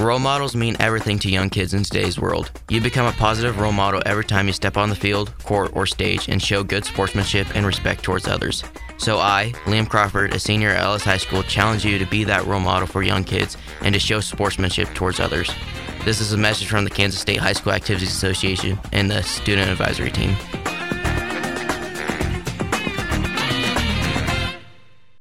Role models mean everything to young kids in today's world. You become a positive role model every time you step on the field, court, or stage and show good sportsmanship and respect towards others. So I, Liam Crawford, a senior at Ellis High School, challenge you to be that role model for young kids and to show sportsmanship towards others. This is a message from the Kansas State High School Activities Association and the Student Advisory Team.